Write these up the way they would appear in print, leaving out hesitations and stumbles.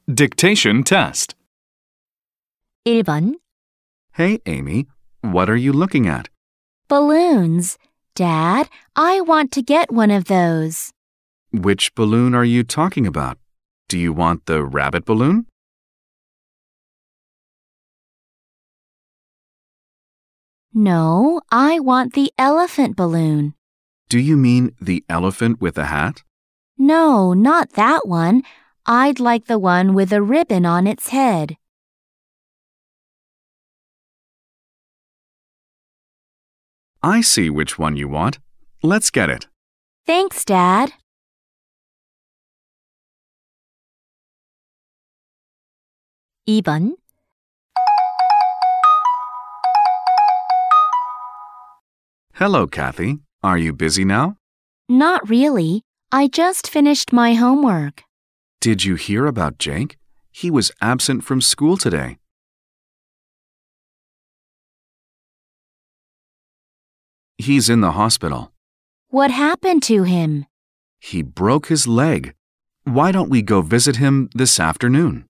Dictation test. 1번. Hey, Amy, what are you looking at? Balloons. Dad, I want to get one of those. Which balloon are you talking about? Do you want the rabbit balloon? No, I want the elephant balloon. Do you mean the elephant with a hat? No, not that one. I'd like the one with a ribbon on its head. I see which one you want. Let's get it. Thanks, Dad. 2번. Hello, Kathy. Are you busy now? Not really. I just finished my homework. Did you hear about Jake? He was absent from school today. He's in the hospital. What happened to him? He broke his leg. Why don't we go visit him this afternoon?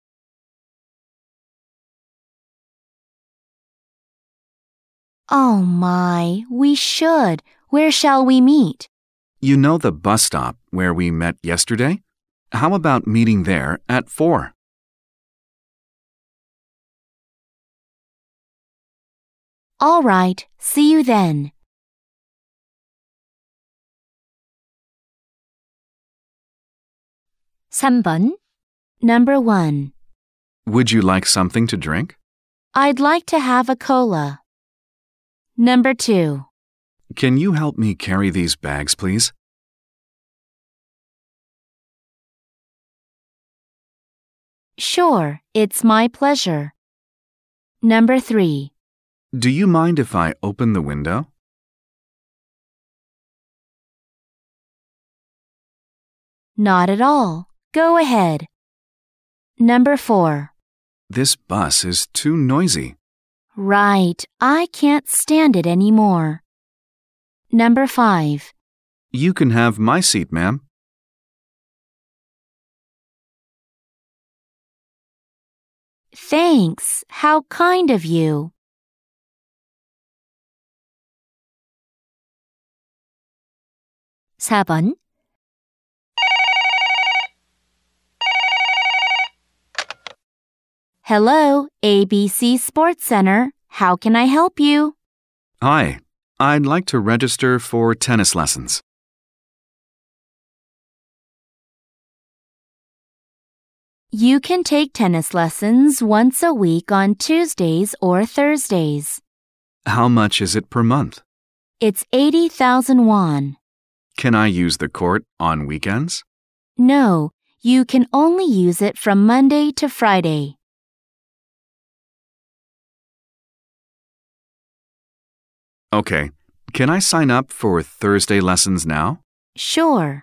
Oh my, we should. Where shall we meet? You know the bus stop where we met yesterday? How about meeting there at 4? All right, see you then. 3번. Number 1. Would you like something to drink? I'd like to have a cola. Number 2. Can you help me carry these bags, please? Sure, it's my pleasure. Number 3. Do you mind if I open the window? Not at all. Go ahead. Number 4. This bus is too noisy. Right, I can't stand it anymore. Number 5. You can have my seat, ma'am. Thanks. How kind of you. 4번. Hello, ABC Sports Center. How can I help you? Hi, I'd like to register for tennis lessons. You can take tennis lessons once a week on Tuesdays or Thursdays. How much is it per month? It's 80,000 won. Can I use the court on weekends? No, you can only use it from Monday to Friday. Okay, can I sign up for Thursday lessons now? Sure.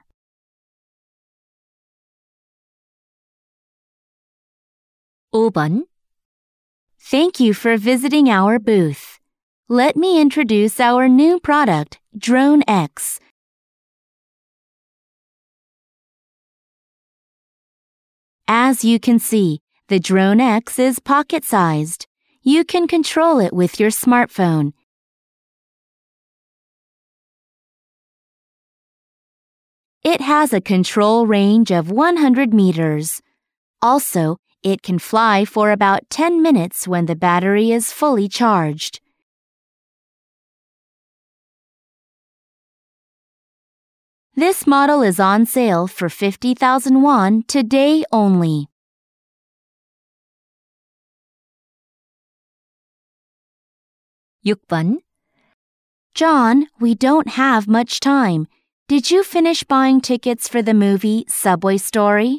5번. Thank you for visiting our booth. Let me introduce our new product, Drone X. As you can see, the Drone X is pocket-sized. You can control it with your smartphone. It has a control range of 100 meters. Also, it can fly for about 10 minutes when the battery is fully charged. This model is on sale for 50,000 won today only. 6번. John, we don't have much time. Did you finish buying tickets for the movie Subway Story?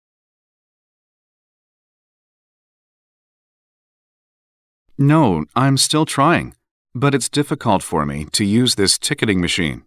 No, I'm still trying, but it's difficult for me to use this ticketing machine.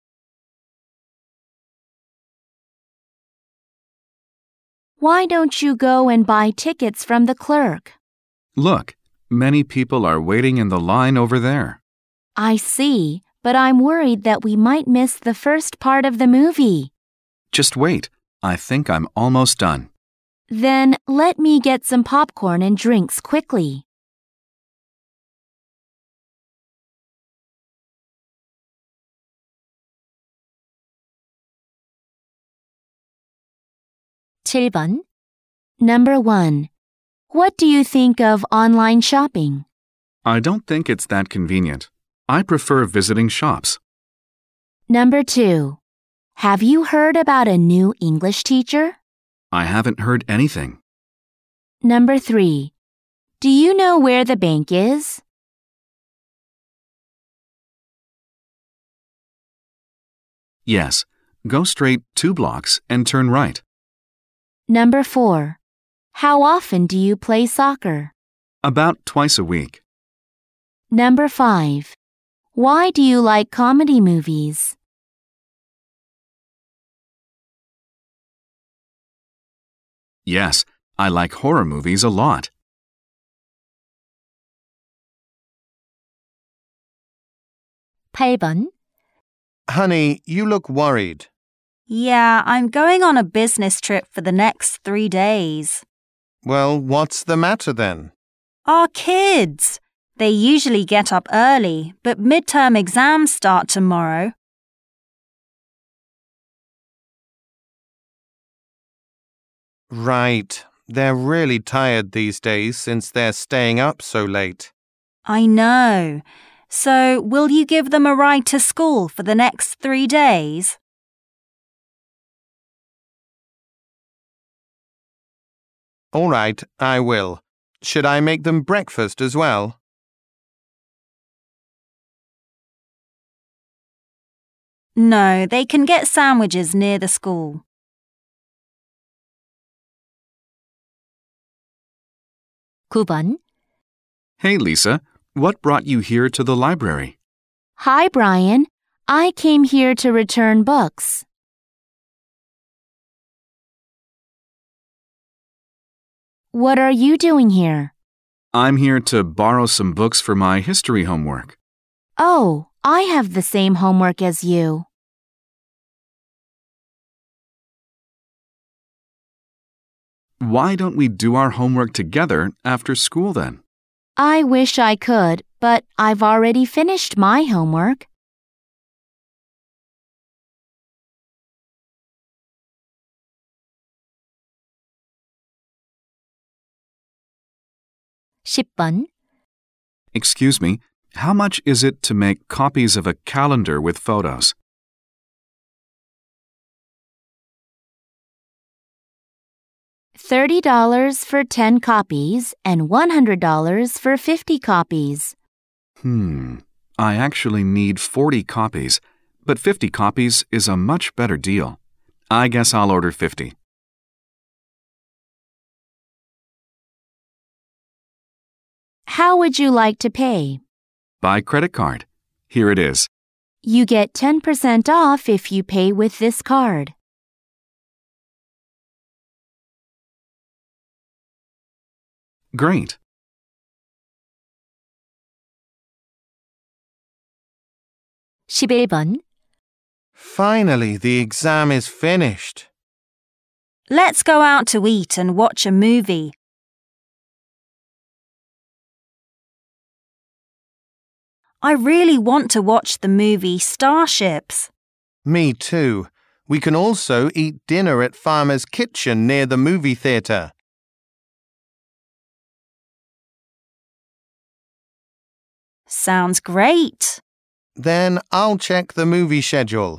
Why don't you go and buy tickets from the clerk? Look, many people are waiting in the line over there. I see, but I'm worried that we might miss the first part of the movie. Just wait. I think I'm almost done. Then let me get some popcorn and drinks quickly. (7번) Number 1. What do you think of online shopping? I don't think it's that convenient. I prefer visiting shops. Number 2. Have you heard about a new English teacher? I haven't heard anything. Number 3. Do you know where the bank is? Yes, go straight 2 blocks and turn right. Number 4. How often do you play soccer? About twice a week. Number 5. Why do you like comedy movies? Yes, I like horror movies a lot. (8번) Honey, you look worried. Yeah, I'm going on a business trip for the next 3 days. Well, what's the matter then? Our kids! They usually get up early, but midterm exams start tomorrow. Right. They're really tired these days since they're staying up so late. I know. So, will you give them a ride to school for the next 3 days? All right, I will. Should I make them breakfast as well? No, they can get sandwiches near the school. (9번) Hey, Lisa, what brought you here to the library? Hi, Brian. I came here to return books. What are you doing here? I'm here to borrow some books for my history homework. Oh, I have the same homework as you. Why don't we do our homework together after school then? I wish I could, but I've already finished my homework. (10번) Excuse me, how much is it to make copies of a calendar with photos? $30 for 10 copies and $100 for 50 copies. I actually need 40 copies, but 50 copies is a much better deal. I guess I'll order 50. How would you like to pay? By credit card. Here it is. You get 10% off if you pay with this card. Great. (11번) Finally, the exam is finished. Let's go out to eat and watch a movie. I really want to watch the movie Starships. Me too. We can also eat dinner at Farmer's Kitchen near the movie theatre. Sounds great. Then I'll check the movie schedule.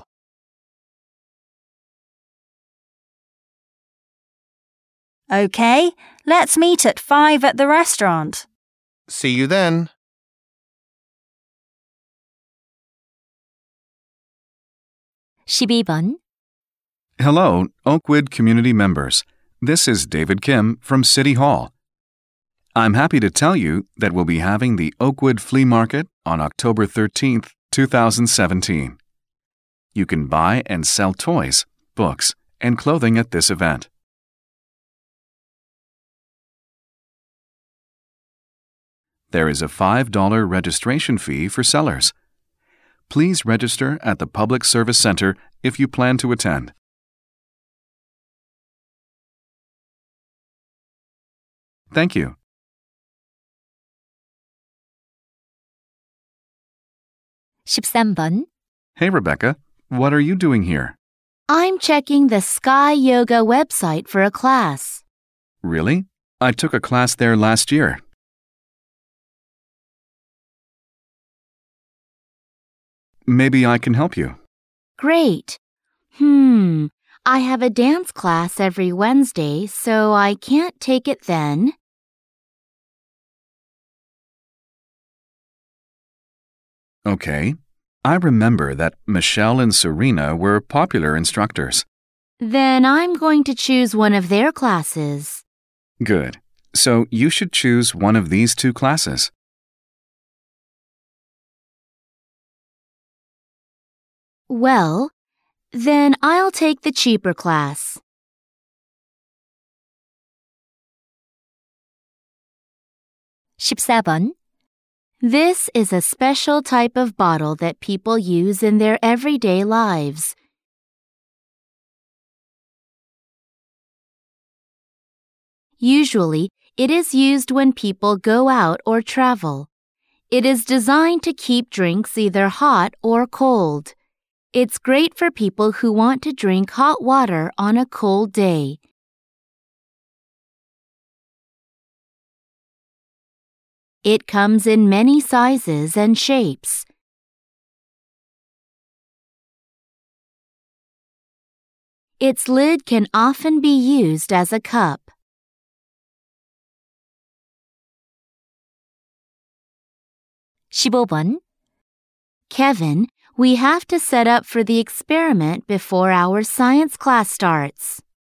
Okay, let's meet at 5 at the restaurant. See you then. (12번) Hello, Oakwood community members. This is David Kim from City Hall. I'm happy to tell you that we'll be having the Oakwood Flea Market on October 13th, 2017. You can buy and sell toys, books, and clothing at this event. There is a $5 registration fee for sellers. Please register at the Public Service Center if you plan to attend. Thank you. 13번. Hey, Rebecca. What are you doing here? I'm checking the Sky Yoga website for a class. Really? I took a class there last year. Maybe I can help you. Great. I have a dance class every Wednesday, so I can't take it then. Okay. I remember that Michelle and Serena were popular instructors. Then I'm going to choose one of their classes. Good. So you should choose one of these two classes. Well, then I'll take the cheaper class. (14번) This is a special type of bottle that people use in their everyday lives. Usually, it is used when people go out or travel. It is designed to keep drinks either hot or cold. It's great for people who want to drink hot water on a cold day. It comes in many sizes and shapes. Its lid can often be used as a cup. (15번) Kevin, we have to set up for the experiment before our science class starts.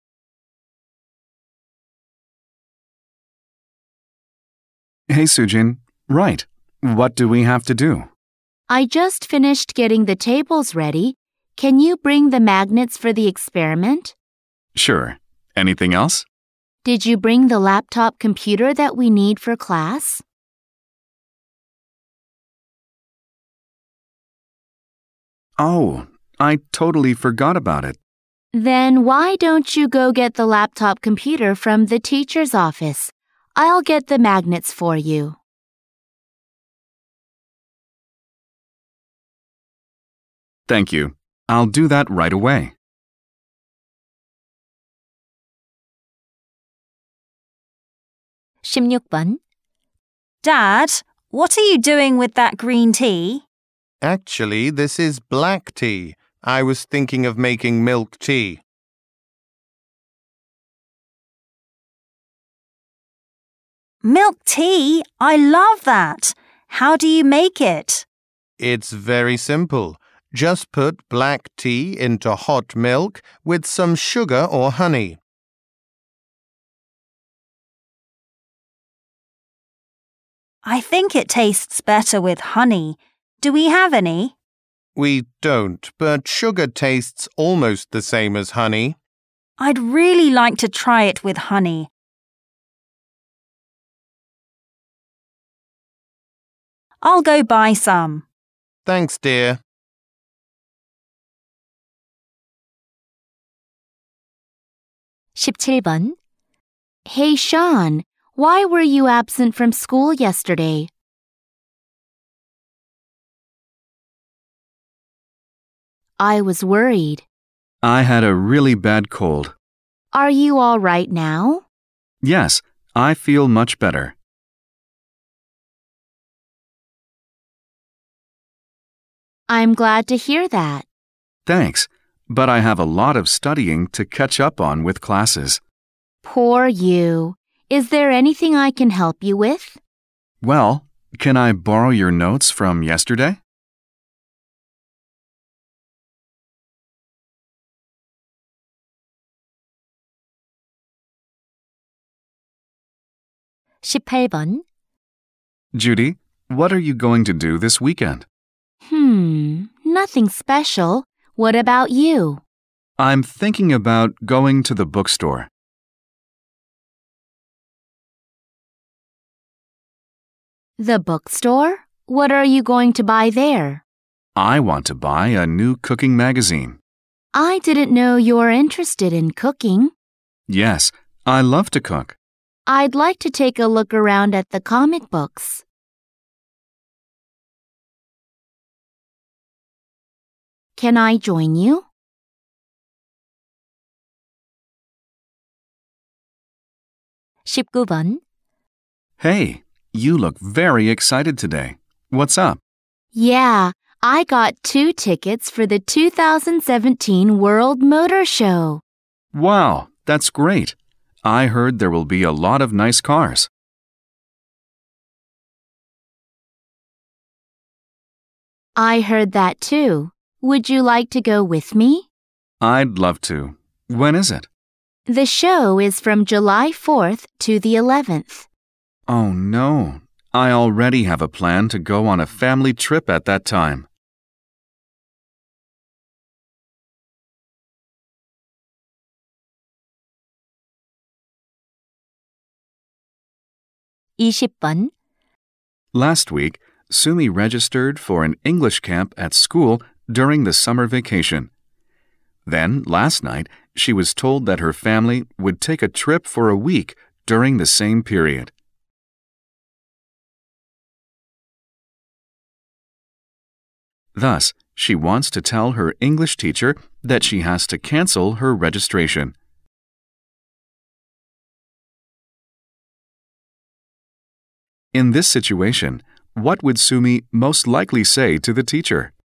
Hey, Sujin. Right. What do we have to do? I just finished getting the tables ready. Can you bring the magnets for the experiment? Sure. Anything else? Did you bring the laptop computer that we need for class? Oh, I totally forgot about it. Then why don't you go get the laptop computer from the teacher's office? I'll get the magnets for you. Thank you. I'll do that right away. (16번) Dad, what are you doing with that green tea? Actually, this is black tea. I was thinking of making milk tea. Milk tea? I love that. How do you make it? It's very simple. Just put black tea into hot milk with some sugar or honey. I think it tastes better with honey. Do we have any? We don't, but sugar tastes almost the same as honey. I'd really like to try it with honey. I'll go buy some. Thanks, dear. (17번) Hey, Sean, why were you absent from school yesterday? I was worried. I had a really bad cold. Are you all right now? Yes, I feel much better. I'm glad to hear that. Thanks, but I have a lot of studying to catch up on with classes. Poor you. Is there anything I can help you with? Well, can I borrow your notes from yesterday? (18번) Judy, what are you going to do this weekend? Nothing special. What about you? I'm thinking about going to the bookstore. The bookstore? What are you going to buy there? I want to buy a new cooking magazine. I didn't know you're interested in cooking. Yes, I love to cook. I'd like to take a look around at the comic books. Can I join you? (19번) Hey, you look very excited today. What's up? Yeah, I got 2 tickets for the 2017 World Motor Show. Wow, that's great. I heard there will be a lot of nice cars. I heard that too. Would you like to go with me? I'd love to. When is it? The show is from July 4th to the 11th. Oh no, I already have a plan to go on a family trip at that time. (20번) Last week, Sumi registered for an English camp at school during the summer vacation. Then, last night, she was told that her family would take a trip for a week during the same period. Thus, she wants to tell her English teacher that she has to cancel her registration. In this situation, what would Sumi most likely say to the teacher?